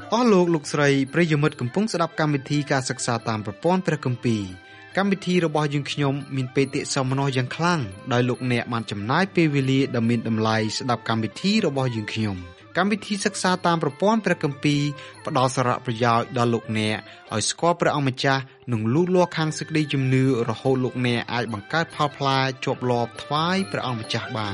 អស់លោកស្រីប្រិយមិត្តកំពុងស្ដាប់កម្មវិធីការសិក្សាតាមប្រព័ន្ធព្រះគម្ពីរកម្មវិធីរបស់យើងខ្ញុំមានបេតិសោមនស្សយ៉ាងខ្លាំងដោយលោកអ្នកបានចំណាយពេលវេលាដ៏មានតម្លៃស្ដាប់កម្មវិធីរបស់យើងខ្ញុំកម្មវិធីសិក្សាតាមប្រព័ន្ធព្រះគម្ពីរផ្ដល់សារៈប្រយោជន៍ដល់លោកអ្នកឲ្យស្គាល់ព្រះអង្គម្ចាស់និងលូតលាស់ខាងសេចក្តីជំនឿរហូតលោកអ្នកអាចបង្កើតផលផ្លែជាប់លាប់ថ្វាយព្រះអង្គម្ចាស់បាន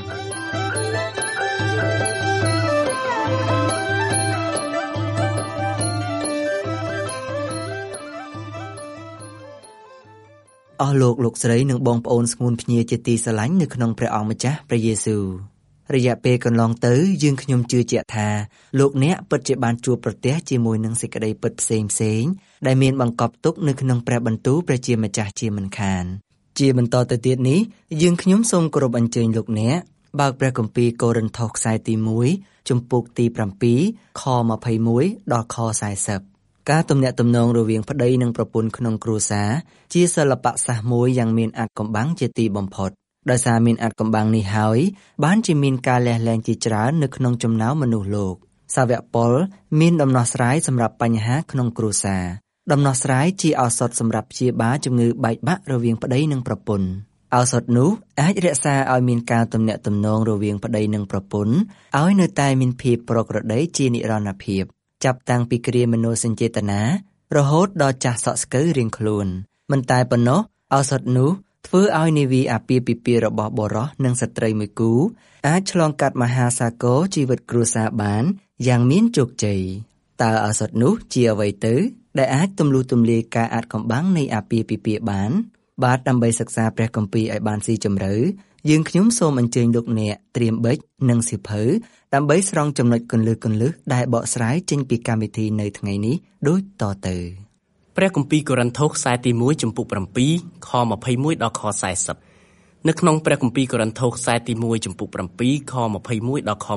អស់លោកស្រីនិងបងប្អូនស្ងួនភ្ញាជាទីស្រឡាញ់នៅក្នុងព្រះអង្គម្ចាស់ព្រះយេស៊ូវរយៈពេលកន្លងទៅយើងខ្ញុំជឿជាក់ថាលោកអ្នកពិតជាបានជួបប្រទះជាមួយនឹងសេចក្តីពិតផ្សេងដែលមានបង្កប់ទុកនៅក្នុងព្រះបន្ទូលព្រះជាម្ចាស់ជាមិនខានជាបន្តទៅទៀតនេះយើងខ្ញុំសូមគោរពអញ្ជើញលោកអ្នកបើកព្រះគម្ពីរកូរិនថូសខ្សែទី1ជំពូកទី7ខ21ដល់ខ40ការទំនាក់ទំនងរវាងប្តីនិងប្រពន្ធក្នុងគ្រួសារជាសិល្បៈសាស្ត្រមួយយ៉ាងមានអាថ៌កំបាំងជាទីបំផុតដោយសារមានអាថ៌កំបាំងនេះហើយបានជាមានការលះលែងជាច្រើននៅក្នុងចំណោមមនុស្សលោកសាវកប៉ុលមានដំណោះស្រាយសម្រាប់បញ្ហាក្នុងគ្រួសារដំណោះស្រាយជាឱសថសម្រាប់ព្យាបាលជំងឺបែកបាក់រវាងប្តីនិងប្រពន្ធឱសថនោះអាចរក្សាឲ្យមានការទំនាក់ទំនងរវាងប្តីនិងប្រពន្ធឲ្យនៅតែមានភាពប្រក្រតីជានិរន្តរភាពចាប់តាំងពីគ្រាមនោសញ្ចេតនារហូតដល់ចាស់សក់ស្កូវរៀងខ្លួនមិនតែប៉ុណ្ណោះឱសថនោះធ្វើឲ្យនាវាអាពាហ៍ពិពាហ៍របស់បុរសនិងស្ត្រីមួយគូអាចឆ្លងកាត់មហាសាគរជីវិតគ្រួសារបានយ៉ាងមានជោគជ័យតើឱសថនោះជាអ្វីទៅដែលអាចទម្លុះទម្លាយការអាថ៌កំបាំងនៃអាពាហ៍ពិពាហ៍បានបាទដើម្បីសិក្សាព្រះគម្ពីរឲ្យបានស៊ីជម្រៅយើងខ្ញុំសូមអញ្ជើញលោកអ្នកត្រៀមប៊ិចនិងសៀវភៅដើម្បីស្រង់ចំណុចគន្លឹះដែលបកស្រាយចេញពីកម្មវិធីនៅថ្ងៃនេះដូចតទៅព្រះគម្ពីរកូរិនថូសខ្សែទី1ជំពូក7ខ21ដល់ខ40នៅក្នុងព្រះគម្ពីរកូរិនថូសខ្សែទី1ជំពូក7ខ21ដល់ខ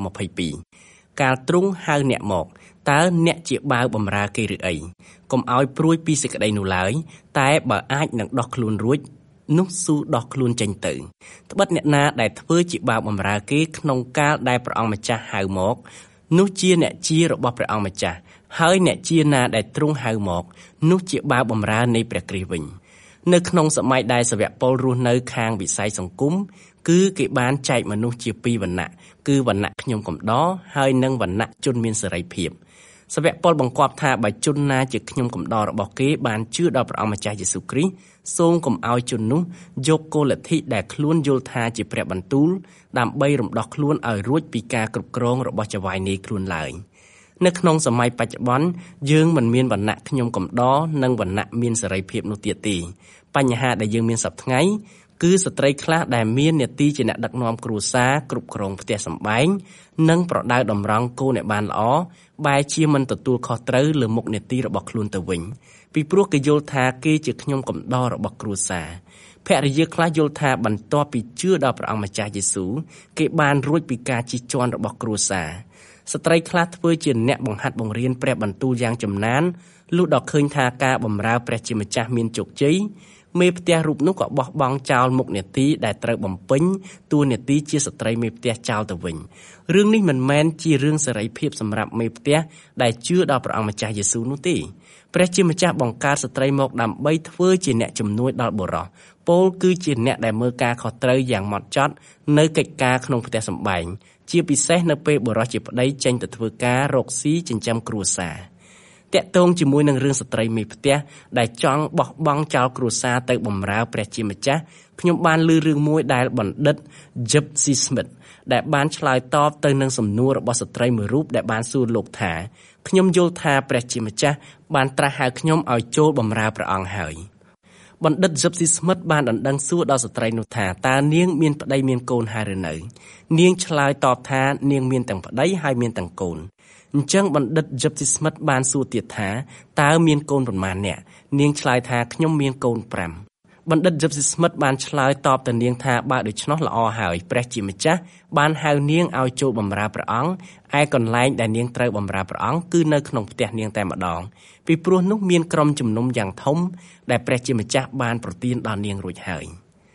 22កាលទ្រង់ហៅអ្នកមកតើអ្នកជាបាវបម្រើគេឬអីកុំឲ្យព្រួយពីសេចក្តីនោះឡើយតែបើអាចនឹងដោះខ្លួនរួចនោះស៊ូដោះខ្លួនចេញទៅត្បិតអ្នកណាដែលធ្វើជាបាវបម្រើគេក្នុងកាលដែលព្រះអង្គម្ចាស់ហៅមកនោះជាអ្នកជារបស់ព្រះអង្គម្ចាស់ហើយអ្នកជាណាដែលទ្រង់ហៅមកនោះជាបាវបម្រើនៃព្រះគ្រីស្ទវិញនៅក្នុងសម័យដែលសាវកប៉ុលរស់នៅខាងវិស័យសង្គមគឺគេបានចែកមនុស្សជាពីរវណ្ណៈគឺវណ្ណៈខ្ញុំកំដរហើយនិងវណ្ណៈជនមានសេរីភាពសាវកប៉ុលបង្គាប់ថាបើជនណាជាខ្ញុំកំដររបស់គេបានជឿដល់ព្រះអង្គម្ចាស់យេស៊ូវគ្រីស្ទសូមកុំឲ្យជននោះយកគោលលទ្ធិដែលខ្លួនយល់ថាជាព្រះបន្ទូលដើម្បីរំដោះខ្លួនឲ្យរួចពីការគ្រប់គ្រងរបស់ចៅហ្វាយនាយខ្លួនឡើយនៅក្នុងសម័យបច្ចុប្បន្នយើងមិនមានវណ្ណៈខ្ញុំកំដរនិងវណ្ណៈមានសេរីភាពនោះទៀតទេបញ្ហាដែលយើងមានសប្តាហ៍ថ្ងៃគឺស្ត្រីខ្លះដែលមាននាទីជាអ្នកដឹកនាំគ្រួសារគ្រប់គ្រងផ្ទះសម្បែងនិងប្រដៅតម្រង់កូនឲ្យបានល្អបែរជាមិនទទួលខុសត្រូវលើមុខនាទីរបស់ខ្លួនទៅវិញពីព្រោះគេយល់ថាគេជាខ្ញុំកំដររបស់គ្រួសារភរិយាខ្លះយល់ថាបន្ទាប់ពីជឿដល់ព្រះអង្គម្ចាស់យេស៊ូវគេបានរួចពីការជិះជាន់របស់គ្រួសារស្ត្រីខ្លះធ្វើជាអ្នកបង្ហាត់បង្រៀនព្រះបន្ទូលយ៉ាងចំណានលុះដល់ឃើញថាការបម្រើព្រះជាម្ចាស់មានជោគជ័យមេផ្ទះរូបនោះក៏បោះបង់ចោលមុខនាទីដែលត្រូវបំពេញតួនាទីជាស្ត្រីមេផ្ទះចោលទៅវិញរឿងនេះមិនមែនជារឿងសេរីភាពសម្រាប់មេផ្ទះដែលជឿដល់ព្រះអង្គម្ចាស់យេស៊ូវនោះទេព្រះជាម្ចាស់បង្កើតស្ត្រីមកដើម្បីធ្វើជាអ្នកជំនួយដល់បុរសពោលគឺជាអ្នកដែលមើលការខុសត្រូវយ៉ាងហ្មត់ចត់នៅកិច្ចការក្នុងផ្ទះសម្បែងជាពិសេសនៅពេលបុរសជាប្តីចេញទៅធ្វើការរកស៊ីចិញ្ចឹមគ្រួសារតាក់ទងជាមួយនឹងរឿងស្ត្រីមេផ្ទះដែលចង់បោះបង់ចោលគ្រួសារទៅបម្រើព្រះជាម្ចាស់ខ្ញុំបានឮរឿងមួយដែលបណ្ឌិត Gypsy Smith ដែលបានឆ្លើយតបទៅនឹងសំណួររបស់ស្ត្រីមួយរូបដែលបានសួរលោកថាខ្ញុំយល់ថាព្រះជាម្ចាស់បានត្រាស់ហៅខ្ញុំឲ្យចូលបម្រើព្រះអង្គហើយបណ្ឌិត Gypsy Smith បានដណ្ដឹងសួរដល់ស្ត្រីនោះថាតើនាងមានប្តីមានកូនហើយឬនៅនាងឆ្លើយតបថានាងមានទាំងប្តីហើយមានទាំងកូនអញ្ចឹងបណ្ឌិត Gypsy Smith បានសួរទៀតថាតើមានកូនប៉ុន្មាននាក់នាងឆ្លើយថាខ្ញុំមានកូន5បណ្ឌិត Gypsy Smith បានឆ្លើយតបទៅនាងថាបើដូច្នោះល្អហើយព្រះជាម្ចាស់បានហៅនាងឲ្យចូលបម្រើព្រះអង្គឯកន្លែងដែលនាងត្រូវបម្រើព្រះអង្គគឺនៅក្នុងផ្ទះនាងតែម្ដងពីព្រោះនោះមានក្រុមជំនុំយ៉ាងធំដែលព្រះជាម្ចាស់បានប្រទានដល់នាងរួចហើយ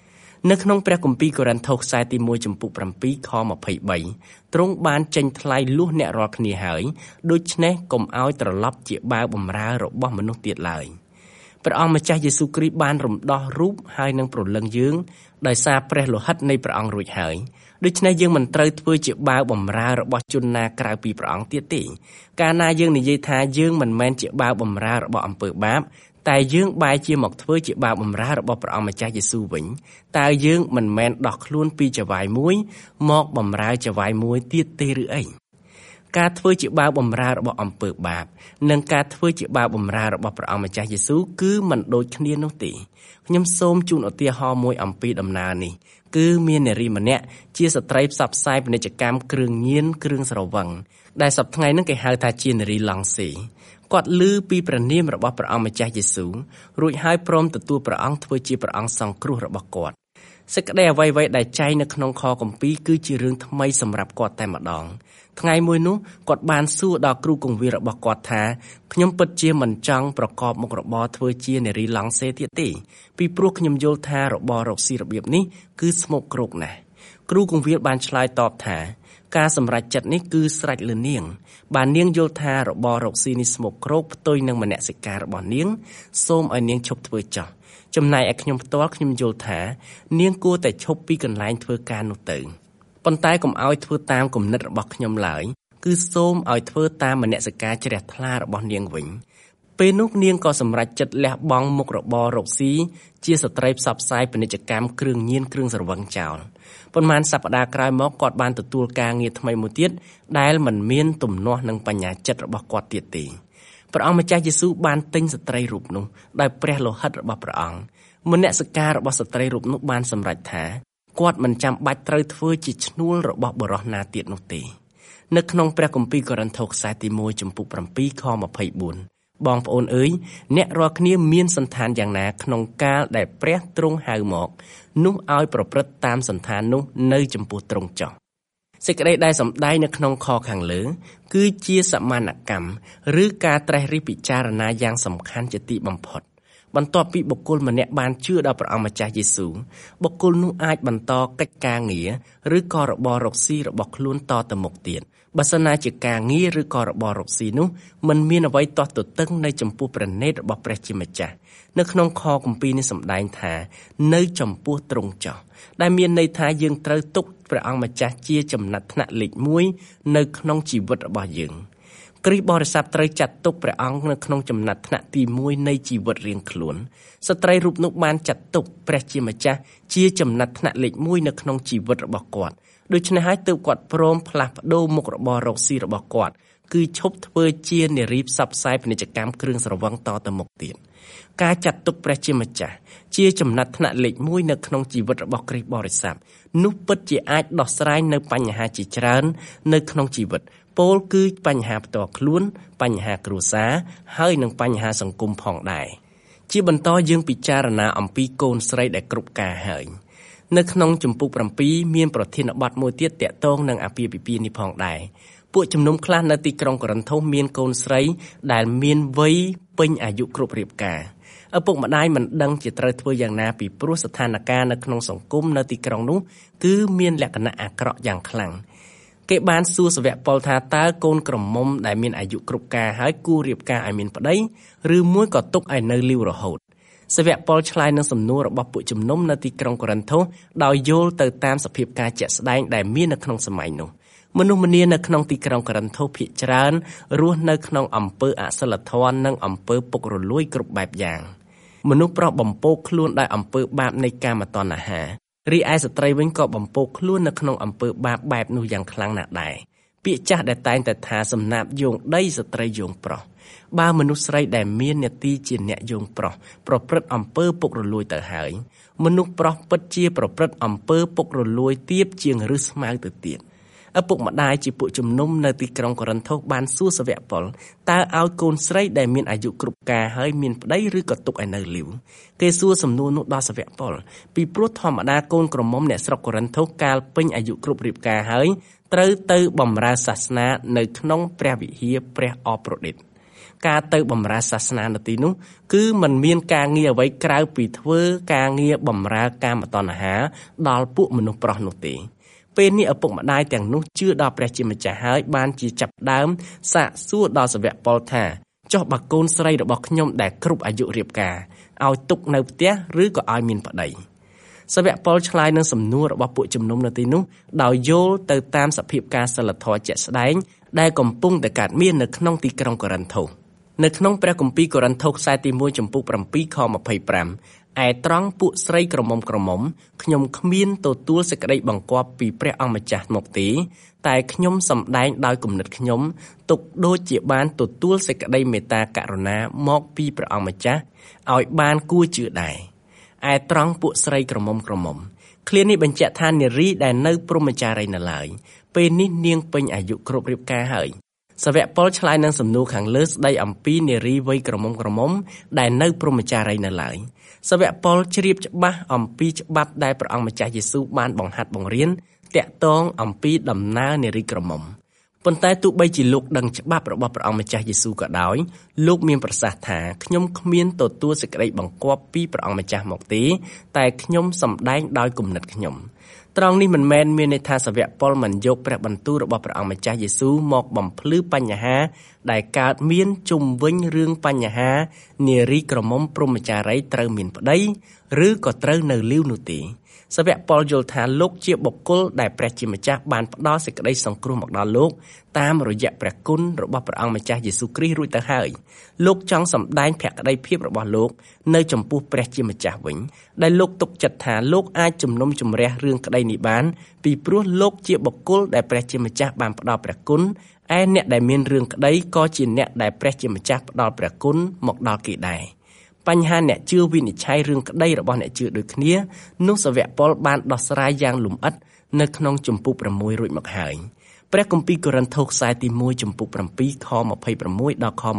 នៅក្នុងព្រះគម្ពីរកូរិនថូសខ្សែទី1ចំពុក7ខ23ទ្រង់បានចេញថ្លៃលួសអ្នករាល់គ្នាហើយដូច្នេះកុំឲ្យត្រឡប់ជាបាវបម្រើរបស់មនុស្សទៀតឡើយព្រះអង្គម្ចាស់យេស៊ូវគ្រីស្ទបានរំដោះរូបហើយនឹងព្រលឹងយើងដោយសារព្រះលោហិតនៃព្រះអង្គរួចហើយដូច្នេះយើងមិនត្រូវធ្វើជាបាវបម្រើរបស់ជនណាក្រៅពីព្រះអង្គទៀតទេកាលណាយើងនិយាយថាយើងមិនមែនជាបាវបម្រើរបស់អំពើបាបតែយើងបែរជាមកធ្វើជាបាវបម្រើរបស់ព្រះអង្គម្ចាស់យេស៊ូវវិញតើយើងមិនមែនដោះខ្លួនពីចវាយមួយមកបម្រើចវាយមួយទៀតទេឬអីការធ្វើជាបាវបម្រើរបស់អំពើបាបនិងការធ្វើជាបាវបម្រើរបស់ព្រះអង្គម្ចាស់យេស៊ូវគឺមិនដូចគ្នានោះទេខ្ញុំសូមជូនឧទាហរណ៍មួយអំពីដំណើរនេះគឺមាននារីម្នាក់ជាស្ត្រីផ្សព្វផ្សាយពាណិជ្ជកម្មគ្រឿងញៀនគ្រឿងស្រវឹងដែលសប្តាហ៍ថ្ងៃនេះគេហៅថាជានារីឡង់សេគាត់ឮពីព្រះនាមរបស់ព្រះអង្គម្ចាស់យេស៊ូវរួចហើយព្រមទទួលព្រះអង្គធ្វើជាព្រះអង្គសង្គ្រោះរបស់គាត់សេចក្តីអ្វីៗដែលចែងនៅក្នុងខគម្ពីរគឺជារឿងថ្មីសម្រាប់គាត់តែម្ដងថ្ងៃមួយនោះគាត់បានសួរដល់គ្រូគង្វាលរបស់គាត់ថាខ្ញុំពិតជាមិនចង់ប្រកបមុខរបរធ្វើជានារីឡង់សេទៀតទេពីព្រោះខ្ញុំយល់ថារបររកស៊ីរបៀបនេះគឺស្មុគគ្រោកណាស់គ្រូគង្វាលបានឆ្លើយតបថាការសម្រេចចិត្តនេះគឺស្រេចលើនាងបាននាងយល់ថារបររកស៊ីនេះស្មុគគ្រោកផ្ទុយនឹងមនសិការរបស់នាងសូមឲ្យនាងឈប់ធ្វើចោះចំណែកឯខ្ញុំផ្ទាល់ខ្ញុំយល់ថានាងគួរតែឈប់ពីកន្លែងធ្វើការនោះទៅប៉ុន្តែកុំឲ្យធ្វើតាមគំនិតរបស់ខ្ញុំឡើយគឺសូមឲ្យធ្វើតាមមនសិការជ្រះថ្លារបស់នាងវិញពេលនោះនាងក៏សម្រេចចិត្តលះបង់មុខរបររកស៊ីជាស្ត្រីផ្សព្វផ្សាយពាណិជ្ជកម្មគ្រឿងញៀនគ្រឿងស្រវឹងចោលប៉ុន្មានសប្តាហ៍ក្រោយមកគាត់បានទទួលការងារថ្មីមួយទៀតដែលមិនមានទំនាស់នឹងបញ្ញាចិត្តរបស់គាត់ទៀតទេព្រះអង្គម្ចាស់យេស៊ូវបានទិញស្ត្រីរូបនោះដោយព្រះលោហិតរបស់ព្រះអង្គមនសិការរបស់ស្ត្រីរូបនោះបានសម្រេចថាគាត់មិនចាំបាច់ត្រូវធ្វើជាឈ្នួលរបស់បុរសណាទៀតនោះទេនៅក្នុងព្រះគម្ពីរកូរិនថូសខ្សែទី1ចំពុក7ខ24បងប្អូនអើយអ្នករាល់គ្នាមានសន្តានយ៉ាងណាក្នុងកាលដែលព្រះទ្រង់ហៅមកនោះឲ្យប្រព្រឹត្តតាមសន្តាននោះនៅចំពោះទ្រង់ចុះសេចក្តីដែលសម្ដែងនៅក្នុងខខាងលើគឺជាសមានកម្មឬការត្រេះរិះពិចារណាយ៉ាងសំខាន់ជាទីបំផុតបន្ទាប់ពីបុគ្គលម្នាក់បានជឿដល់ព្រះអង្គម្ចាស់យេស៊ូវបុគ្គលនោះអាចបន្តកិច្ចការងារឬក៏របររកស៊ីរបស់ខ្លួនតទៅមុខទៀតបើសិនណាជាការងារឬក៏របររកស៊ីនោះមិនមានអ្វីទាស់ទទឹងនៅចំពោះព្រះនេតរបស់ព្រះជាម្ចាស់នៅក្នុងខគម្ពីរនេះសម្ដែងថានៅចំពោះទ្រង់ចុះដែលមានន័យថាយើងត្រូវទុកព្រះអង្គម្ចាស់ជាចំណាត់ថ្នាក់លេខ1នៅក្នុងជីវិតរបស់យើងគ្រីស្ទបរិស័ទត្រូវចាត់ទុកព្រះអង្គនៅក្នុងចំណាត់ថ្នាក់ទី1នៃជីវិតរៀងខ្លួនស្ត្រីរូបនោះបានចាត់ទុកព្រះជាម្ចាស់ជាចំណាត់ថ្នាក់លេខ1នៅក្នុងជីវិតរបស់គាត់ដូច្នេះហើយទើបគាត់ព្រមផ្លាស់ប្ដូរមុខរបររកស៊ីរបស់គាត់គឺឈប់ធ្វើជានារីផ្សព្វផ្សាយពាណិជ្ជកម្មគ្រឿងស្រវឹងតទៅមុខទៀតការចាត់ទុកព្រះជាម្ចាស់ជាចំណាត់ថ្នាក់លេខ1នៅក្នុងជីវិតរបស់គ្រីស្ទបរិស័ទនោះពិតជាអាចដោះស្រាយនៅបញ្ហាជាច្រើននៅក្នុងជីវិតពោលគឺបញ្ហាផ្ទាល់ខ្លួនបញ្ហាគ្រួសារហើយនិងបញ្ហាសង្គមផងដែរជាបន្តយើងពិចារណាអំពីកូនស្រីដែលគ្រប់ការហើយនៅក្នុងជំពូក7មានប្រធានបទមួយទៀតទាក់ទងនឹងអាពាហ៍ពិពាហ៍នេះផងដែរពួកជំនុំខ្លះនៅទីក្រុងកូរិនថូសមានកូនស្រីដែលមានវ័យពេញអាយុគ្រប់រៀបការឪពុកម្ដាយមិនដឹងជាត្រូវធ្វើយ៉ាងណាពីព្រោះស្ថានភាពនៅក្នុងសង្គមនៅទីក្រុងនោះគឺមានលក្ខណៈអាក្រក់យ៉ាងខ្លាំងគេបានសួរសាវកប៉ុលថាតើកូនក្រមុំដែលមានអាយុគ្រប់ការហើយគួររៀបការឲ្យមានប្តីឬមួយក៏ទុកឲ្យនៅលីវរហូតសាវកប៉ុលឆ្លើយនឹងសំណួររបស់ពួកជំនុំនៅទីក្រុងកូរិនថូសដោយយល់ទៅតាមសភាពការជាក់ស្ដែងដែលមាននៅក្នុងសម័យនោះមនុស្សម្នានៅក្នុងទីក្រុងកូរិនថូសភាគច្រើនរស់នៅក្នុងអំពើអសិលធម៌និងអំពើពុករលួយគ្រប់បែបយ៉ាងមនុស្សប្រុសបំពោកខ្លួនដោយអំពើបាបនៃកាមតណ្ហារីឯស្ត្រីវិញក៏បំពោកខ្លួននៅក្នុងអំពើបាបបែបនោះយ៉ាងខ្លាំងណាស់ដែរពាក្យចាស់ដែលតែងតែថាសំណាបយោងដីស្ត្រីយោងប្រុសបើមនុស្សស្រីដែលមាននាទីជាអ្នកយោងប្រុសប្រព្រឹត្តអំពើពុករលួយទៅហើយមនុស្សប្រុសពិតជាប្រព្រឹត្តអំពើពុករលួយទាបជាងឫសស្មៅទៅទៀតឪពុកម្ដាយជាពួកជំនុំនៅទីក្រុងកូរិនថូសបានសួរសាវកប៉ុលតើឲ្យកូនស្រីដែលមានអាយុគ្រប់ការហើយមានប្តីឬក៏ទុកឲ្យនៅលីវគេសួរសំណួរនោះដល់សាវកប៉ុលពីព្រោះធម្មតាកូនក្រមុំអ្នកស្រុកកូរិនថូសកាលពេញអាយុគ្រប់រៀបការហើយត្រូវទៅបម្រើសាសនានៅក្នុងព្រះវិហារព្រះអប្រូឌីតការទៅបម្រើសាសនានៅទីនោះគឺមិនមានការងារអ្វីក្រៅពីធ្វើការងារបម្រើកាមតណ្ហាដល់ពួកមនុស្សប្រុសនោះទេពេលនេះឪពុកម្ដាយទាំងនោះជឿដល់ព្រះជាម្ចាស់ហើយបានជាចាប់ដើមសាកសួរដល់សាវកប៉ុលថាចុះបើកូនស្រីរបស់ខ្ញុំដែលគ្រប់អាយុរៀបការឲ្យទុកនៅផ្ទះឬក៏ឲ្យមានប្តីសាវកប៉ុលឆ្លើយនឹងសំណួររបស់ពួកជំនុំនៅទីនោះដោយយល់ទៅតាមសភាពការសិលធម៌ជាក់ស្ដែងដែលកំពុងតែកើតមាននៅក្នុងទីក្រុងកូរិនថូសនៅក្នុងព្រះគម្ពីរកូរិនថូសខ្សែទី1ចំពុក7ខ25ឯត្រង់ពួកស្រីក្រមុំខ្ញុំគ្មានទទួលសេចក្តីបង្គាប់ពីព្រះអង្គម្ចាស់មកទេតែខ្ញុំសម្ដែងដោយគំនិតខ្ញុំទុកដូចជាបានទទួលសេចក្តីមេត្តាករុណាមកពីព្រះអង្គម្ចាស់ឲ្យបានគួរជឿដែរឯត្រង់ពួកស្រីក្រមុំឃ្លានេះបញ្ជាក់ថានារីដែលនៅព្រហ្មចារីយ៍នៅឡើយពេលនេះនាងពេញអាយុគ្រប់រៀបការហើយសាវកប៉ុលឆ្លើយនឹងសំណួរខាងលើស្ដីអំពីនារីវ័យក្រមុំដែលនៅព្រហ្មចារីយ៍នៅឡើយសាវកប៉ុលជ្រាបច្បាស់អំពីច្បាប់ដែលព្រះអង្គម្ចាស់យេស៊ូវបានបង្ហាត់បង្រៀនតាក់ទងអំពីដំណើរនារីក្រមុំប៉ុន្តែទោះបីជាលោកដឹងច្បាប់របស់ព្រះអង្គម្ចាស់យេស៊ូវក៏ដោយលោកមានប្រសាសន៍ថាខ្ញុំគ្មានទទួលសេចក្តីបង្គាប់ពីព្រះអង្គម្ចាស់មកទេតែខ្ញុំសម្ដែងដោយគំនិតខ្ញុំត្រង់នេះមិនមែនមានន័យថាសាវកប៉ុលមិនយកព្រះបន្ទូលរបស់ព្រះអង្គម្ចាស់យេស៊ូវមកបំភ្លឺបញ្ហាដែលកើតមានជុំវិញរឿងបញ្ហានារីក្រមុំព្រហ្មចារីយ៍ត្រូវមានប្តីឬក៏ត្រូវនៅលីវនោះទេសាវកប៉ុលយល់ថាលោកជាបុគ្គលដែលព្រះជាម្ចាស់បានផ្ដល់សេចក្តីសង្គ្រោះមកដល់លោកតាមរយៈព្រះគុណរបស់ព្រះអង្គម្ចាស់យេស៊ូវគ្រីស្ទរួចទៅហើយលោកចង់សម្ដែងភក្តីភាពរបស់លោកនៅចំពោះព្រះជាម្ចាស់វិញដែលលោកទុកចិត្តថាលោកអាចជំនុំជម្រះរឿងក្តីនេះបានពីព្រោះលោកជាបុគ្គលដែលព្រះជាម្ចាស់បានផ្ដល់ព្រះគុណឯអ្នកដែលមានរឿងក្តីក៏ជាអ្នកដែលព្រះជាម្ចាស់ផ្ដល់ព្រះគុណមកដល់គេដែរបញ្ហាអ្នកជឿវិនិច្ឆ័យរឿងក្តីរបស់អ្នកជឿដូចគ្នានោះសាវកប៉ុលបានដោះស្រាយយ៉ាងលម្អិតនៅក្នុងជំពូក6រួចមកហើយព្រះគម្ពីរកូរិនថូសខ្សែទី1ជំពូក7ខ26ដល់ខ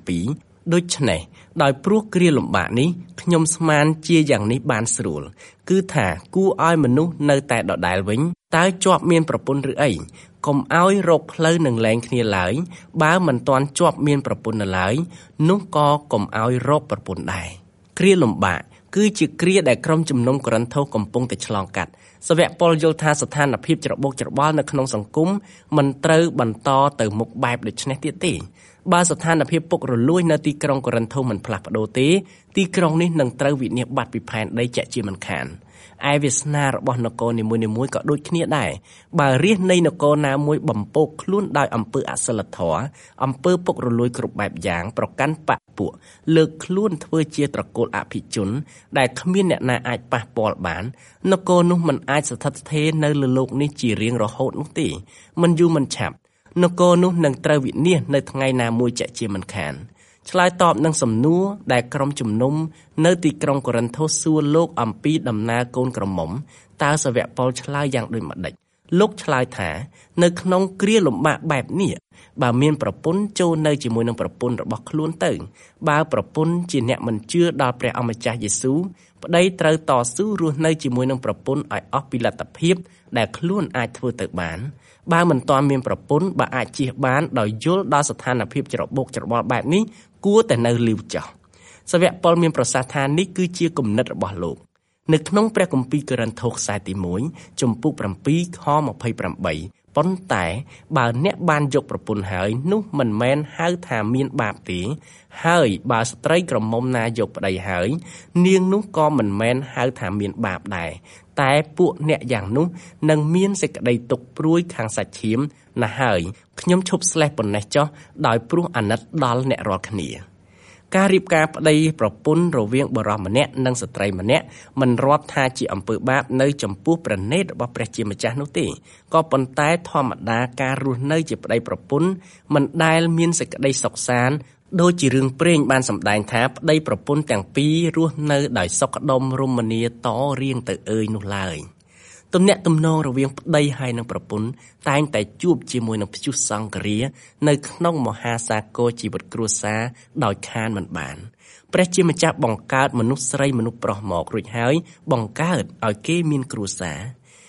27ដូច្នេះដោយព្រោះគ្រាលំបាកនេះខ្ញុំស្មានជាយ៉ាងនេះបានស្រួលគឺថាគួរឲ្យមនុស្សនៅតែដដែលវិញតើជាប់មានប្រពន្ធឬអីកុំឲ្យរកផ្លូវនឹងលែងគ្នាឡើយបើមិនទាន់ជាប់មានប្រពន្ធនៅឡើយនោះក៏កុំឲ្យរកប្រពន្ធដែរគ្រាលំបាកគឺជាគ្រាដែលក្រុមជំនុំកូរិនថូសកំពុងតែឆ្លងកាត់សាវកប៉ុលយល់ថាស្ថានភាពច្របូកច្របល់នៅក្នុងសង្គមមិនត្រូវបន្តទៅមុខបែបដូចនេះទៀតទេបើស្ថានភាពពុករលួយនៅទីក្រុងកូរិនថូសមិនផ្លាស់ប្ដូរទេទីក្រុងនេះនឹងត្រូវវិនាសបាត់ពីផែនដីជាក់ជាមិនខានឯវាសនារបស់នគរនីមួយៗក៏ដូចគ្នាដែរបើរាជនៃនគរណាមួយបំពោកខ្លួនដោយអំពើអសិលធម៌អំពើពុករលួយគ្រប់បែបយ៉ាងប្រកាន់បកពួកលើកខ្លួនធ្វើជាត្រកូលអភិជនដែលគ្មានអ្នកណាអាចប៉ះពាល់បាននគរនោះមិនអាចស្ថិតស្ថេរនៅលើโลกនេះជារៀងរហូតនោះទេមិនយូរមិនឆាប់នគរនោះនឹងត្រូវវិនាសនៅថ្ងៃណាមួយជាក់ជាមិនខានឆ្លើយតបនឹងសំណួរដែលក្រុមជំនុំនៅទីក្រុងកូរិនថូសសួរលោកអំពីដំណើរកូនក្រមុំតើសាវកប៉ុលឆ្លើយយ៉ាងដូចម្តេចលោកឆ្លើយថានៅក្នុងគ្រាលំបាកបែបនេះបើមានប្រពន្ធចូលនៅជាមួយនឹងប្រពន្ធរបស់ខ្លួនទៅបើប្រពន្ធជាអ្នកមិនជឿដល់ព្រះអម្ចាស់យេស៊ូវប្តីត្រូវតស៊ូរស់នៅជាមួយនឹងប្រពន្ធឲ្យអស់ពីលទ្ធភាពដែលខ្លួនអាចធ្វើទៅបានបើមិនទាន់មានប្រពន្ធបើអាចជៀសបានដោយយល់ដល់ស្ថានភាពច្របូកច្របល់បែបនេះគួរតែនៅលីវចោះសាវកប៉ុលមានប្រសាសន៍ថានេះគឺជាគំនិតរបស់លោកនៅក្នុងព្រះគម្ពីរកូរិនថូសខ្សែទី1ចំពុក7ខ28ប៉ុន្តែបើអ្នកបានយកប្រពន្ធហើយនោះមិនមែនហៅថាមានបាបទេហើយបើស្ត្រីក្រមុំណាយកប្តីហើយនាងនោះក៏មិនមែនហៅថាមានបាបដែរតែពួកអ្នកយ៉ាងនោះនឹងមានសេចក្តីទុក្ខព្រួយខាងសាច់ឈាមណាស់ហើយខ្ញុំឈប់ស្លេះប៉ុណ្ណេះចុះដោយព្រោះអាណិតដល់អ្នករាល់គ្នាការរៀបការប្តីប្រពន្ធរវាងបុរសម្នាក់និងស្ត្រីម្នាក់មិនរាប់ថាជាអំពើបាបនៅចំពោះព្រះនេតរបស់ព្រះជាម្ចាស់នោះទេក៏ប៉ុន្តែធម្មតាការរស់នៅជាប្តីប្រពន្ធមិនដែលមានសេចក្តីសុខសាន្តដូចជារឿងព្រេងបានសម្ដែងថាប្តីប្រពន្ធទាំងពីររស់នៅដោយសុខដុមរមនាតរៀងទៅអើយនោះឡើយទំនាក់ទំនងរវាងប្តីហើយនិងប្រពន្ធតែងតែជួបជាមួយនឹងព្យុះសង្ឃរានៅក្នុងមហាសាគរជីវិតគ្រួសារដោយខានមិនបានព្រះជាម្ចាស់បង្កើតមនុស្សស្រីមនុស្សប្រុសមករួចហើយបង្កើតឲ្យគេមានគ្រួសារ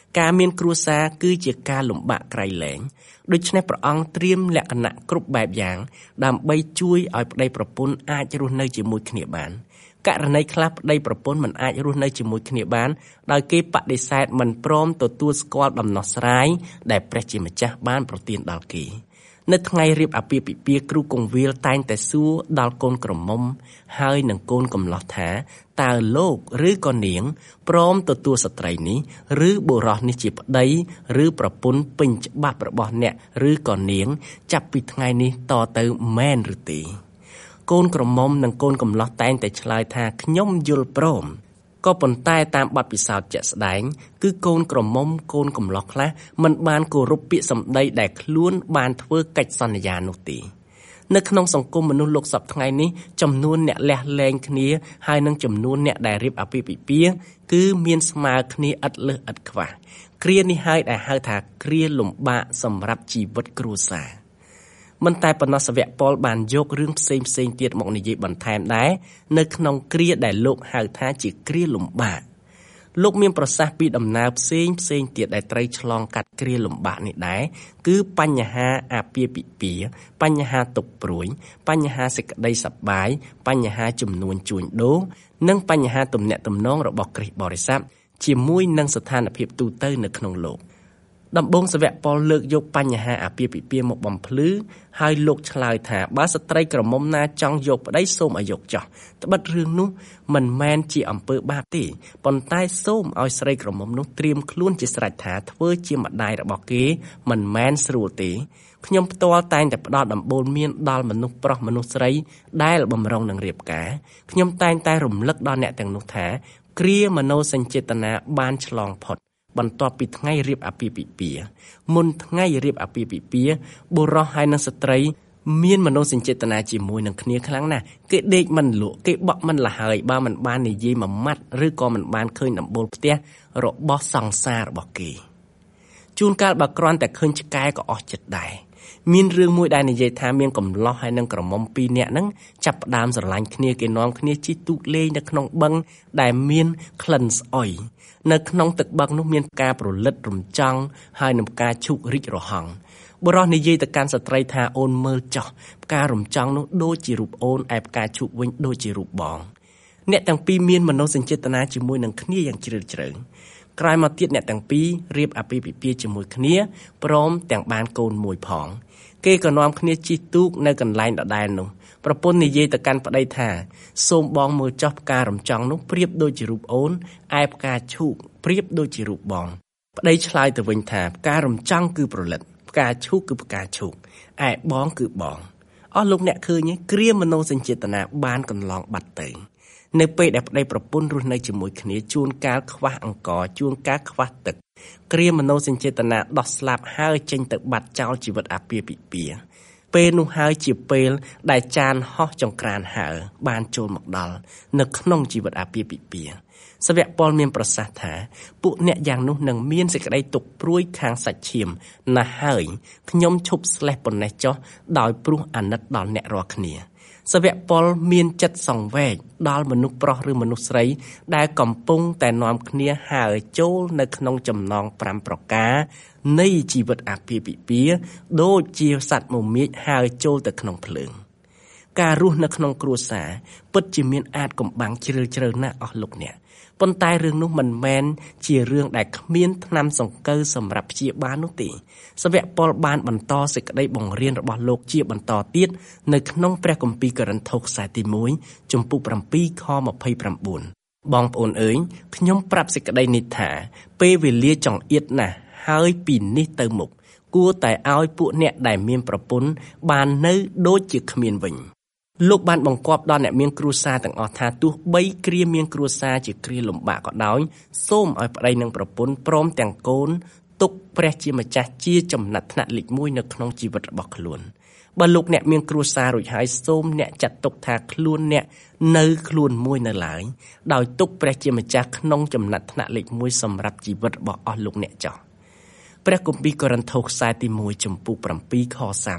ការមានគ្រួសារគឺជាការលំបាកក្រៃលែងដូច្នេះព្រះអង្គត្រៀមលក្ខណៈគ្រប់បែបយ៉ាងដើម្បីជួយឲ្យប្តីប្រពន្ធអាចរស់នៅជាមួយគ្នាបានករណីខ្លះប្តីប្រពន្ធមិនអាចរស់នៅជាមួយគ្នាបានដោយគេបដិសេធមិនព្រមទទួលស្គាល់ដំណោះស្រាយដែលព្រះជាម្ចាស់បានប្រទានដល់គេនៅថ្ងៃរៀបអាពាហ៍ពិពាហ៍គ្រូគង្វាលតែងតែសួរដល់កូនក្រមុំហើយនឹងកូនកំលោះថាតើលោកឬក៏នាងព្រមទទួលស្ត្រីនេះឬបុរសនេះជាប្តីឬប្រពន្ធពេញច្បាប់របស់អ្នកឬក៏នាងចាប់ពីថ្ងៃនេះតទៅមែនឬទេកូនក្រមុំនិងកូនកំលោះតែងតែឆ្លើយថាខ្ញុំយល់ព្រមក៏ប៉ុន្តែតាមបទពិសោធន៍ជាក់ស្ដែងគឺកូនក្រមុំកូនកំលោះខ្លះមិនបានគោរពពាក្យសម្ដីដែលខ្លួនបានធ្វើកិច្ចសន្យានោះទេនៅក្នុងសង្គមមនុស្សលោកសពថ្ងៃនេះចំនួនអ្នកលះលែងគ្នាហើយនឹងចំនួនអ្នកដែលរៀបអាពាហ៍ពិពាហ៍គឺមានស្មើគ្នាឥតលើសឥតខ្វះគ្រានេះហើយដែលហៅថាគ្រាលំបាកសម្រាប់ជីវិតគ្រួសារមិនតែប៉ុណ្ណោះសាវកប៉ុលបានយករឿងផ្សេងទៀតមកនិយាយបន្ថែមដែរនៅក្នុងគ្រាដែលលោកហៅថាជាគ្រាលំបាកលោកមានប្រសាសន៍ពីដំណើរផ្សេងទៀតដែលត្រូវឆ្លងកាត់គ្រាលំបាកនេះដែរគឺបញ្ហាអាពាហ៍ពិពាហ៍បញ្ហាទុក្ខព្រួយបញ្ហាសេចក្តីសប្បាយបញ្ហាចំនួនជួញដូរនិងបញ្ហាទំនាក់ទំនងរបស់គ្រិស្តបរិស័ទជាមួយនឹងស្ថានភាពទូទៅនៅក្នុងលោកដំបូងសាវកប៉ុលលើកយកបញ្ហាអាពាហ៍ពិពាហ៍មកបំភ្លឺហើយលោកឆ្លើយថាបើស្ត្រីក្រមុំណាចង់យកប្តីសូមឲ្យយកចោះត្បិតរឿងនោះមិនមែនជាអំពើបាបទេប៉ុន្តែសូមឲ្យស្រីក្រមុំនោះត្រៀមខ្លួនជាស្រេចថាធ្វើជាម្ដាយរបស់គេមិនមែនស្រួលទេខ្ញុំផ្ទាល់តែងតែផ្ដល់ដំបូន្មានដល់មនុស្សប្រុសមនុស្សស្រីដែលបំរុងនឹងរៀបការខ្ញុំតែងតែរំលឹកដល់អ្នកទាំងនោះថាគ្រាមនោសញ្ចេតនាបានឆ្លងផុតបន្ទាប់ពីថ្ងៃរៀបអាពាហ៍ពិពាហ៍មុនថ្ងៃរៀបអាពាហ៍ពិពាហ៍បុរសហើយនិងស្ត្រីមានមនោសញ្ចេតនាជាមួយនឹងគ្នាខ្លាំងណាស់គេដេកមិនលក់គេបក់មិនលហើយបើមិនបាននិយាយមួយម៉ាត់ឬក៏មិនបានឃើញដំបូលផ្ទះរបស់សង្សាររបស់គេជួនកាលបើគ្រាន់តែឃើញឆ្កែក៏អស់ចិត្តដែរមានរឿងមួយដែលនិយាយថាមានកំឡោះហើយនឹងក្រមុំ2នាក់ហ្នឹងចាប់ផ្ដើមស្រឡាញ់គ្នាគេនាំគ្នាជិះទូកលេងនៅក្នុងបឹងដែលមានក្លិនស្អុយនៅក្នុងទឹកបឹងនោះមានផ្កាប្រលិតរំចង់ហើយនឹងផ្កាឈូករីករហ័ងបុរសនិយាយទៅកាន់ស្ត្រីថាអូនមើលចោះផ្ការំចង់នោះដូចជារូបអូនឯផ្កាឈូកវិញដូចជារូបបងអ្នកទាំងពីរមានមនោសញ្ចេតនាជាមួយនឹងគ្នាយ៉ាងជ្រាលជ្រៅក្រោយមកទៀតអ្នកទាំងពីររៀបអាពាហ៍ពិពាហ៍ជាមួយគ្នាព្រមទាំងបានកូនមួយផងគេក៏នាំគ្នាជិះទូកនៅកន្លែងដដែលនោះប្រពន្ធនិយាយទៅកាន់ប្តីថាសូមបងមើលចោះផ្ការំចង់នោះប្រៀបដូចជារូបអូនឯផ្កាឈូកប្រៀបដូចជារូបបងប្តីឆ្លើយទៅវិញថាផ្ការំចង់គឺប្រលិតផ្កាឈូកគឺផ្កាឈូកឯបងគឺបងអស់លោកអ្នកឃើញទេគ្រាមនោសញ្ចេតនាបានកន្លងបាត់ទៅនៅពេលដែលប្តីប្រពន្ធរស់នៅជាមួយគ្នាជួនកាលខ្វះអង្ករជួនកាលខ្វះទឹកគ្រាមនោសញ្ចេតនាដោះស្លាប់ហើយចេញទៅបាត់ចោលជីវិតអាពាហ៍ពិពាហ៍ពេលនោះហើយជាពេលដែលចានហោះចង្ក្រានហើរបានចូលមកដល់នៅក្នុងជីវិតអាពាហ៍ពិពាហ៍សាវកប៉ុលមានប្រសាសន៍ថាពួកអ្នកយ៉ាងនោះនឹងមានសេចក្តីទុក្ខព្រួយខាងសាច់ឈាមណាស់ហើយខ្ញុំឈប់ស្លេះប៉ុណ្ណេះចុះដោយព្រោះអាណិតដល់អ្នករាល់គ្នាសាវកប៉ុលមានចិត្តសង្វេគដល់មនុស្សប្រុសឬមនុស្សស្រីដែលកំពុងតែនាំគ្នាហើរចូលនៅក្នុងចំណង5ប្រការនៃជីវិតអាពាហ៍ពិពាហ៍ដូចជាសត្វមមាញហើរចូលទៅក្នុងភ្លើងការរស់នៅក្នុងគ្រួសារពិតជាមានអាចកំបាំងជ្រាលជ្រៅណាស់អស់លោកអ្នកប៉ុន្តែរឿងនោះមិនមែនជារឿងដែលគ្មានថ្នាំសង្កូវសម្រាប់ព្យាបាលនោះទេសាវកប៉ុលបានបន្តសេចក្តីបង្រៀនរបស់លោកជាបន្តទៀតនៅក្នុងព្រះគម្ពីរកូរិនថូសខ្សែទី1ចំពុក7ខ29បងប្អូនអើយខ្ញុំប្រាប់សេចក្តីនេះថាពេលវេលាចង្អៀតណាស់ហើយពីនេះទៅមុខគួរតែឲ្យពួកអ្នកដែលមានប្រពន្ធបាននៅដូចជាគ្មានវិញលោកបានបង្គាប់ដល់អ្នកមានគ្រួសារទាំងអស់ថាទោះបីគ្រាមានគ្រួសារជាគ្រាលំបាកក៏ដោយសូមឲ្យប្តីនិងប្រពន្ធព្រមទាំងកូនទុកព្រះជាម្ចាស់ជាចំណាត់ថ្នាក់លេខ1នៅក្នុងជីវិតរបស់ខ្លួនបើលោកអ្នកមានគ្រួសាររួចហើយសូមអ្នកចាត់ទុកថាខ្លួនអ្នកនៅខ្លួនមួយនៅឡើយដោយទុកព្រះជាម្ចាស់ក្នុងចំណាត់ថ្នាក់លេខ1សម្រាប់ជីវិតរបស់អស់លោកអ្នកចោះព្រះគម្ពីរកូរិនថូសខ្សែទី1ចំពុក7ខ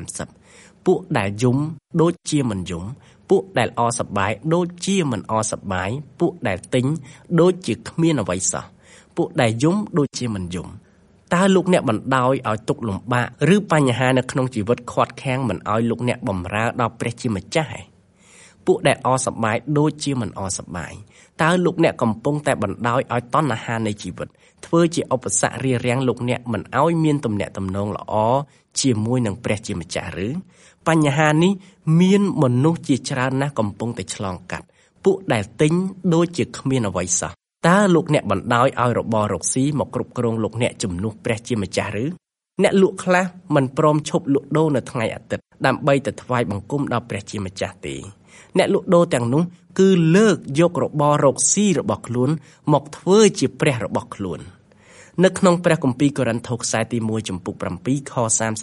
30ពួកដែលយំដូចជាមិនយំពួកដែលអសប្បាយដូចជាមិនអសប្បាយពួកដែលទិញដូចជាគ្មានអ្វីសោះពពួកដែលយំដូចជាមិនយំតើលោកអ្នកបណ្ដោយឲ្យទុក្ខលំបាកឬបញ្ហានៅក្នុងជីវិតខាត់ខាំងមិនឲ្យលោកអ្នកបម្រើដល់ព្រះជាម្ចាស់ឯពួកដែលអសប្បាយដូចជាមិនអសប្បាយតើលោកអ្នកកំពុងតែបណ្ដោយឲ្យតណ្ហានៃជីវិតធ្វើជាឧបសគ្គរារាំងលោកអ្នកមិនឲ្យមានទំនាក់ទំនងល្អជាមួយនឹងព្រះជាម្ចាស់ឬបញ្ហានេះមានមនុស្សជាច្រើនណាស់កំពុងតែឆ្លងកាត់ពួកដែលទិញដូចជាគ្មានអ្វីសោះតើលោកអ្នកបណ្ដោយឲ្យរបររកស៊ីមកគ្រប់គ្រងលោកអ្នកជំនួសព្រះជាម្ចាស់ឬអ្នកលក់ខ្លះមិនព្រមឈប់លក់ដូរនៅថ្ងៃអាទិត្យដើម្បីទៅថ្វាយបង្គំដល់ព្រះជាម្ចាស់ទេអ្នកលក់ដូរទាំងនោះគឺលើកយករបររកស៊ីរបស់ខ្លួនមកធ្វើជាព្រះរបស់ខ្លួននៅក្នុងព្រះគម្ពីរកូរិនថូសខ្សែទី1ចំពុក7ខ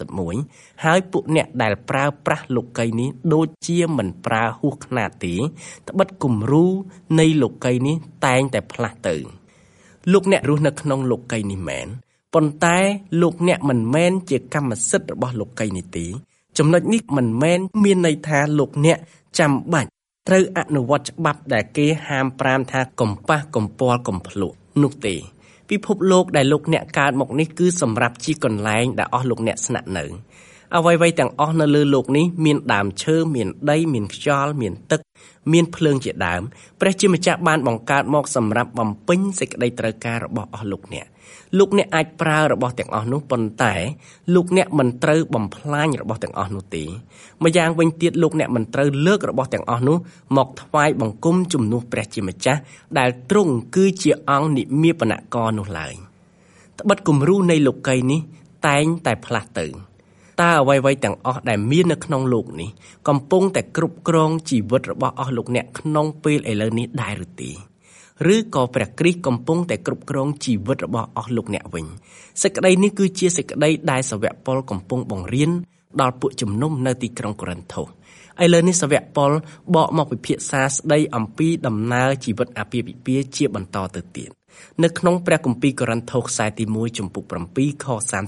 31ហើយពួកអ្នកដែលប្រើប្រាស់លោកីយ៍នេះដូចជាមិនប្រើហួសខ្នាតទេត្បិតគំរូនៃលោកីយ៍នេះតែងតែផ្លាស់ទៅលោកអ្នករស់នៅក្នុងលោកីយ៍នេះមែនប៉ុន្តែលោកអ្នកមិនមែនជាកម្មសិទ្ធិរបស់លោកីយ៍នេះទេចំណុចនេះមិនមែនមានន័យថាលោកអ្នកចាំបាច់ត្រូវអនុវត្តច្បាប់ដែលគេហាម5ថាកុំប៉ះកុំពាល់កុំភ្លក្សនោះទេពិភពលោកដែលលោកអ្នកកើតមកនេះគឺសម្រាប់ជាកន្លែងដែលអស់លោកអ្នកស្នាក់នៅអ្វីៗទាំងអស់នៅលើលោកនេះមានដើមឈើមានដីមានខ្យល់មានទឹកមានភ្លើងជាដើមព្រះជាម្ចាស់បានបង្កើតមកសម្រាប់បំពេញសេចក្តីត្រូវការរបស់អស់លោកអ្នកអាចប្រើរបស់ទាំងអស់នោះប៉ុន្តែលោកអ្នកមិនត្រូវបំផ្លាញរបស់ទាំងអស់នោះទេម្យ៉ាងវិញទៀតលោកអ្នកមិនត្រូវលើករបស់ទាំងអស់នោះមកថ្វាយបង្គំជំនួសព្រះជាម្ចាស់ដែលទ្រង់គឺជាអង្គនិមាបនករនោះឡើយត្បិតគំរូនៃលោកីយ៍នេះតែងតែផ្លាស់ទៅតើអ្វីៗទាំងអស់ដែលមាននៅក្នុងលោកនេះកំពុងតែគ្រប់គ្រងជីវិតរបស់អស់លោកអ្នកក្នុងពេលឥឡូវនេះដែរឬទេឬក៏ព្រះគ្រីស្ទកំពុងតែគ្រប់គ្រងជីវិតរបស់អស់លោកអ្នកវិញសេចក្តីនេះគឺជាសេចក្តីដែលសាវកប៉ុលកំពុងបង្រៀនដល់ពួកជំនុំនៅទីក្រុងកូរិនថូសឥឡូវនេះសាវកប៉ុលបកមកពិភាក្សាស្ដីអំពីដំណើរជីវិតអាពាហ៍ពិពាហ៍ជាបន្តទៅទៀតនៅក្នុងព្រះគម្ពីរកូរិនថូសខ្សែទី1ចំពុក7ខ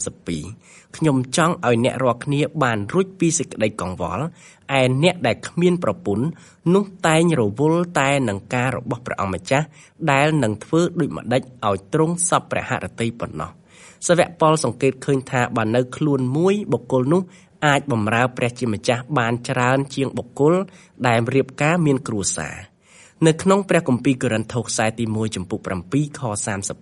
32ខ្ញុំចង់ឲ្យអ្នករាល់គ្នាបានរួចពីសេចក្តីកង្វល់ឯអ្នកដែលគ្មានប្រពន្ធនោះតែងរវល់តែនឹងការរបស់ព្រះអង្គម្ចាស់ដែលនឹងធ្វើដូចម្ដេចឲ្យទ្រង់សព្វព្រះហឫទ័យប៉ុណ្ណោះសាវកប៉ុលសង្កេតឃើញថាបើនៅខ្លួនមួយបុគ្គលនោះអាចបម្រើព្រះជាម្ចាស់បានច្រើនជាងបុគ្គលដែលរៀបការមានគ្រួសារនៅក្នុងព្រះគម្ពីរកូរិនថូសខ្សែទី1ចំពុក7ខ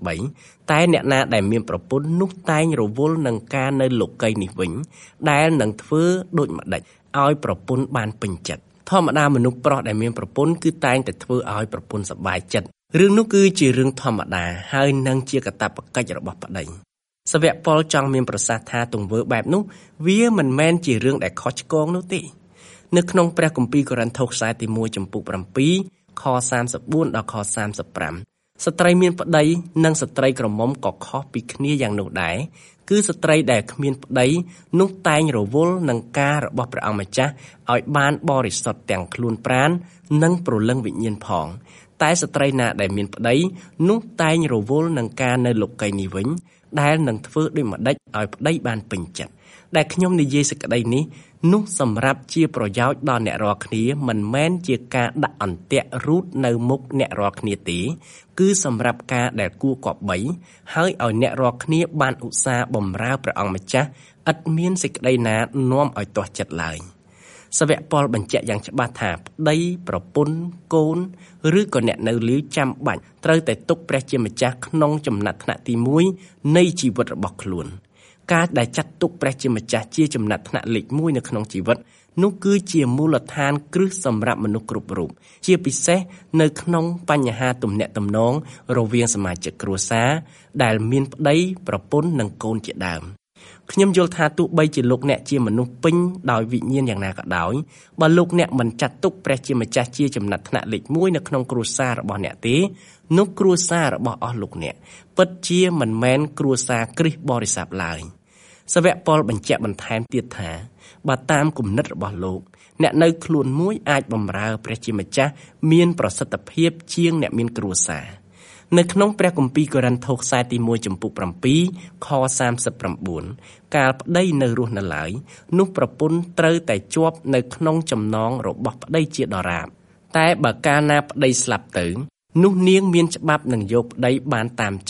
33តែអ្នកណាដែលមានប្រពន្ធនោះតែងរវល់នឹងការនៅលោកីយ៍នេះវិញដែលនឹងធ្វើដូចម្ដេចឲ្យប្រពន្ធបានពេញចិត្តធម្មតាមនុស្សប្រុសដែលមានប្រពន្ធគឺតែងតែធ្វើឲ្យប្រពន្ធសប្បាយចិត្តរឿងនោះគឺជារឿងធម្មតាហើយនឹងជាកាតព្វកិច្ចរបស់ប្តីសាវកប៉ុលចង់មានប្រសាសន៍ថាទង្វើបែបនោះវាមិនមែនជារឿងដែលខុសឆ្គងនោះទេនៅក្នុងព្រះគម្ពីរកូរិនថូសខ្សែទី1ចំពុក7ខ34ដល់ខ35ស្ត្រីមានប្តីនិងស្ត្រីក្រមុំក៏ខុសពីគ្នាយ៉ាងនោះដែរគឺស្ត្រីដែលគ្មានប្តីនោះតែងរវល់នឹងការរបស់ព្រះអង្គម្ចាស់ឲ្យបានបរិសុទ្ធទាំងខ្លួនប្រាណនិងព្រលឹងវិញ្ញាណផងតែស្ត្រីណាដែលមានប្តីនោះតែងរវល់នឹងការនៅលោកីយ៍នេះវិញដែលនឹងធ្វើដូចម្ដេចឲ្យប្តីបានពេញចិត្តដែលខ្ញុំនិយាយសេចក្តីនេះនោះសម្រាប់ជាប្រយោជន៍ដល់អ្នករាល់គ្នាមិនមែនជាការដាក់អន្ទាក់រូតនៅមុខអ្នករាល់គ្នាទេគឺសម្រាប់ការដែលគួរគប្បីហើយឲ្យអ្នករាល់គ្នាបានឧស្សាហ៍បម្រើព្រះអង្គម្ចាស់ឥតមានសេចក្តីណានាំឲ្យទាស់ចិត្តឡើយសាវកប៉ុលបញ្ជាក់យ៉ាងច្បាស់ថាប្តីប្រពន្ធកូនឬក៏អ្នកនៅលាវចាំបាច់ត្រូវតែទុកព្រះជាម្ចាស់ក្នុងចំណាត់ថ្នាក់ទី1នៃជីវិតរបស់ខ្លួនការដែលចាត់ទុកព្រះជាម្ចាស់ជាចំណាត់ថ្នាក់លេខ1នៅក្នុងជីវិតនោះគឺជាមូលដ្ឋានគ្រឹះសម្រាប់មនុស្សគ្រប់រូបជាពិសេសនៅក្នុងបញ្ហាទំនាក់ទំនងរវាងសមាជិកគ្រួសារដែលមានប្តីប្រពន្ធនិងកូនជាដើមខ្ញុំយល់ថាទោះបីជាលោកអ្នកជាមនុស្សពេញដោយវិញ្ញាណយ៉ាងណាក៏ដោយបើលោកអ្នកមិនចាត់ទុកព្រះជាម្ចាស់ជាចំណាត់ថ្នាក់លេខ1នៅក្នុងគ្រួសាររបស់អ្នកទេនោះគ្រួសាររបស់អស់លោកអ្នកពិតជាមិនមែនគ្រួសារគ្រីស្ទបរិស័ទឡើយសាវកប៉ុលបញ្ជាក់បន្ថែមទៀតថាបើតាមគំនិតរបស់លោកអ្នកនៅខ្លួនមួយអាចបម្រើព្រះជាម្ចាស់មានប្រសិទ្ធភាពជាងអ្នកមានគ្រួសារនៅក្នុងព្រះគម្ពីរកូរិនថូសខ្សែទី1ចំពុក7ខ39កាលប្តីនៅរស់នៅឡើយនោះប្រពន្ធត្រូវតែជាប់នៅក្នុងចំណងរបស់ប្តីជាដរាបតែបើកាលណាប្តីស្លាប់ទៅនោះនាងមានច្បាប់នឹងយកប្តីបានតាមចិត្ត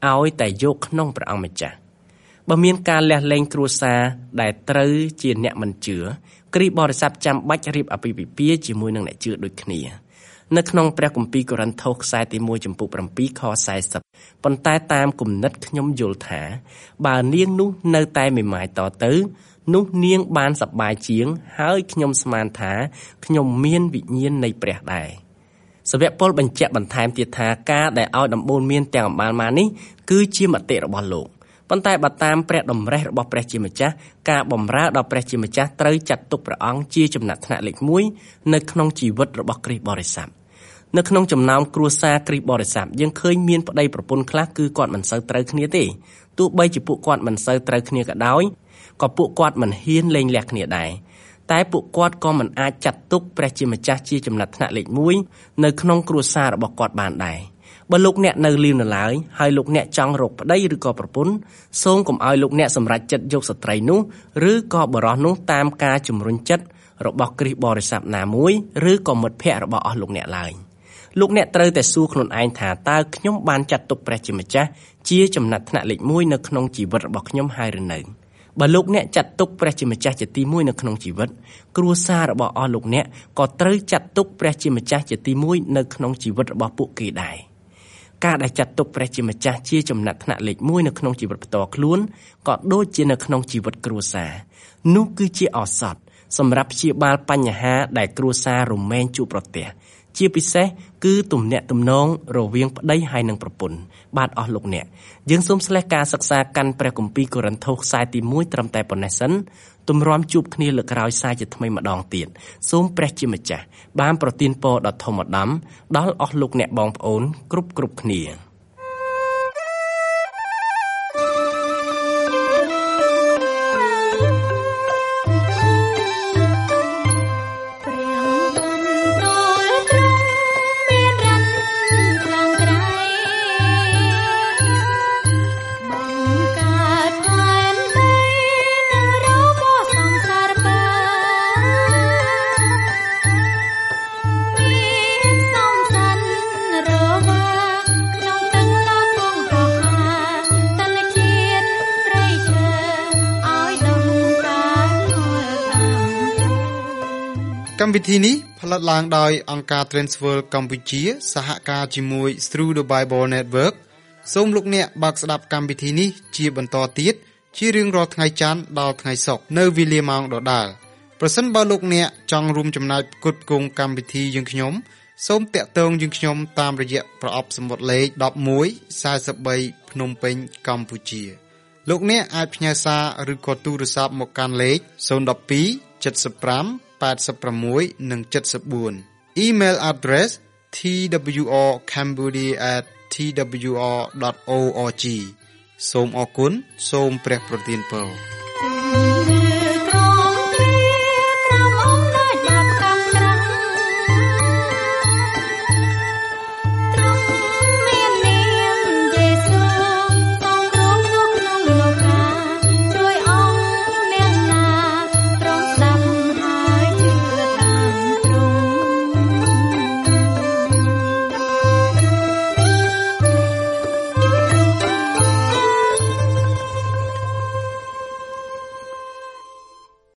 ឲ្យតែយកក្នុងព្រះអង្គម្ចាស់បើមានការលះលែងគ្រួសារដែលត្រូវជាអ្នកមិនជឿគ្រីស្ទបរិស័ទចាំបាច់រៀបអាពាហ៍ពិពាហ៍ជាមួយនឹងអ្នកជឿដូចគ្នានៅក្នុងព្រះគម្ពីរកូរិនថូសខ្សែទី1ចំពុក7ខ40ប៉ុន្តែតាមគំនិតខ្ញុំយល់ថាបើនាងនោះនៅតែមេម៉ាយតទៅនោះនាងបានសប្បាយជាងហើយខ្ញុំស្មានថាខ្ញុំមានវិញ្ញាណនៃព្រះដែរសាវកប៉ុលបញ្ជាក់បន្ថែមទៀតថាការដែលឲ្យដំបូន្មានទាំងអំបាលមកនេះគឺជាមតិរបស់លោកប៉ុន្តែបើតាមព្រះតម្រិះរបស់ព្រះជាម្ចាស់ការបម្រើដល់ព្រះជាម្ចាស់ត្រូវចាត់ទុកព្រះអង្គជាចំណាត់ថ្នាក់លេខ1នៅក្នុងជីវិតរបស់គ្រីស្ទបរិស័ទនៅក្នុងចំណោមគ្រួសារគ្រីស្ទបរិស័ទយើងឃើញមានប្តីប្រពន្ធខ្លះគឺគាត់មិនសូវត្រូវគ្នាទេទោះបីជាពួកគាត់មិនសូវត្រូវគ្នាក៏ដោយក៏ពួកគាត់មិនហ៊ានលែងលះគ្នាដែរតែពួកគាត់ក៏មិនអាចចាត់ទុកព្រះជាម្ចាស់ជាចំណាត់ថ្នាក់លេខ1នៅក្នុងគ្រួសាររបស់គាត់បានដែរបើលោកអ្នកនៅលីវនៅឡើយហើយលោកអ្នកចង់រកប្តីឬក៏ប្រពន្ធសូមកុំឲ្យលោកអ្នកសម្រេចចិត្តយកស្ត្រីនោះឬក៏បុរសនោះតាមការជំរុញចិត្តរបស់គ្រីស្ទបរិស័ទណាមួយឬក៏មិត្តភ័ក្តិរបស់អស់លោកអ្នកឡើយលោកអ្នកត្រូវតែសួរខ្លួនឯងថាតើខ្ញុំបានចាត់ទុកព្រះជាម្ចាស់ជាចំណាត់ថ្នាក់លេខ1នៅក្នុងជីវិតរបស់ខ្ញុំហើយឬនៅបើលោកអ្នកចាត់ទុកព្រះជាម្ចាស់ជាទី1នៅក្នុងជីវិតគ្រួសាររបស់អស់លោកអ្នកក៏ត្រូវចាត់ទុកព្រះជាម្ចាស់ជាទី1នៅក្នុងជីវិតរបស់ពួកគេដែរការដែលចាត់ទុកព្រះជាម្ចាស់ជាចំណាត់ថ្នាក់លេខ1នៅក្នុងជីវិតផ្ទាល់ខ្លួនក៏ដូចជានៅក្នុងជីវិតគ្រួសារនោះគឺជាឱសថសម្រាប់ព្យាបាលបញ្ហាដែលគ្រួសាររមែងជួបប្រទះជាពិសេសគឺទំនាក់ទំនងរវាងប្តីហើយនិងប្រពន្ធបាទអស់លោកអ្នកយើងសូមស្លេះការសិក្សាកាន់ព្រះគម្ពីរកូរិនថូសខ្សែទី1ត្រឹមតែប៉ុណ្ណេះសិនទម្រាំជួបគ្នាលើកក្រោយសារជាថ្មីម្ដងទៀតសូមព្រះជាម្ចាស់បានប្រទានពរដល់ធម្មដំដល់អស់លោកអ្នកបងប្អូនគ្រប់គ្នាកម្មវិធីនេះផលិតឡើងដោយអង្គការ Transworld កម្ពុជាសហការជាមួយ Through the Bible Network សូមលោកអ្នកបើកស្ដាប់កម្មវិធីនេះជាបន្តទៀតជារៀងរាល់ថ្ងៃច័ន្ទដល់ថ្ងៃសុក្រនៅវេលាម៉ោងដដែលប្រសិនបើលោកអ្នកចង់រួមចំណែកផ្គត់ផ្គង់កម្មវិធីយើងខ្ញុំសូមតាក់ទងយើងខ្ញុំតាមរយៈប្រអប់សំបុត្រលេខ1143ភ្នំពេញកម្ពុជាលោកអ្នកអាចផ្ញើសារឬក៏ទូរស័ព្ទមកកាន់លេខ012 75 86 និង 74 Email address twrcambodia@twr.org សូមអរគុណសូមព្រះប្រទានពរ